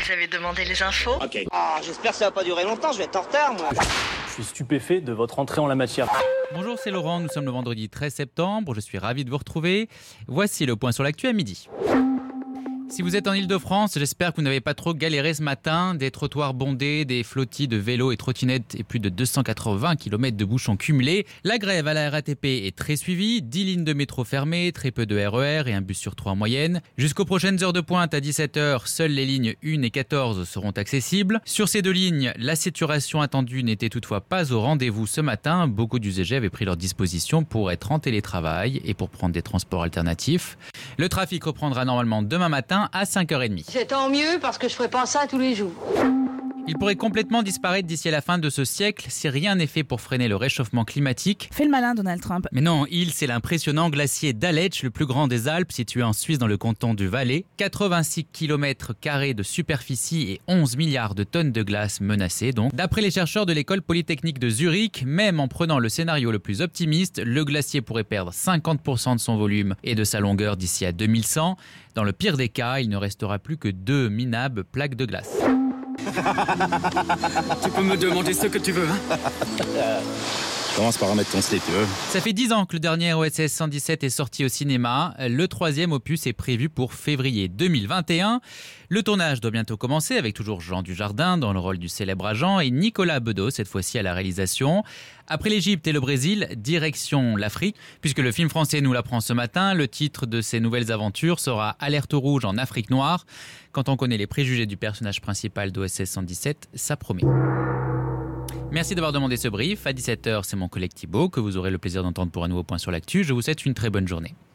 Vous avez demandé les infos? Ok. Ah, j'espère que ça va pas durer longtemps, je vais être en retard, moi. Je suis stupéfait de votre entrée en la matière. Bonjour, c'est Laurent, nous sommes le vendredi 13 septembre, je suis ravi de vous retrouver. Voici le point sur l'actu à midi. Si vous êtes en Ile-de-France, j'espère que vous n'avez pas trop galéré ce matin. Des trottoirs bondés, des flottilles de vélos et trottinettes et plus de 280 km de bouchons cumulés. La grève à la RATP est très suivie. 10 lignes de métro fermées, très peu de RER et un bus sur 3 en moyenne. Jusqu'aux prochaines heures de pointe à 17h, seules les lignes 1 et 14 seront accessibles. Sur ces deux lignes, la saturation attendue n'était toutefois pas au rendez-vous ce matin. Beaucoup d'usagers avaient pris leurs dispositions pour être en télétravail et pour prendre des transports alternatifs. Le trafic reprendra normalement demain matin à 5h30. C'est tant mieux parce que je ferai pas ça tous les jours. Il pourrait complètement disparaître d'ici à la fin de ce siècle si rien n'est fait pour freiner le réchauffement climatique. Fais le malin, Donald Trump. Mais non, c'est l'impressionnant glacier d'Aletsch, le plus grand des Alpes, situé en Suisse dans le canton du Valais. 86 km² de superficie et 11 milliards de tonnes de glace menacées donc. D'après les chercheurs de l'école polytechnique de Zurich, même en prenant le scénario le plus optimiste, le glacier pourrait perdre 50% de son volume et de sa longueur d'ici à 2100. Dans le pire des cas, il ne restera plus que 2 minables plaques de glace. Tu peux me demander ce que tu veux, hein? Commence par remettre ton slip, tu veux. Ça fait 10 ans que le dernier OSS 117 est sorti au cinéma. Le troisième opus est prévu pour février 2021. Le tournage doit bientôt commencer avec toujours Jean Dujardin dans le rôle du célèbre agent et Nicolas Bedos cette fois-ci à la réalisation. Après l'Égypte et le Brésil, direction l'Afrique. Puisque le film français nous l'apprend ce matin, le titre de ses nouvelles aventures sera Alerte rouge en Afrique noire. Quand on connaît les préjugés du personnage principal d'OSS 117, ça promet. Merci d'avoir demandé ce brief. À 17h, c'est mon collègue Thibaut que vous aurez le plaisir d'entendre pour un nouveau point sur l'actu. Je vous souhaite une très bonne journée.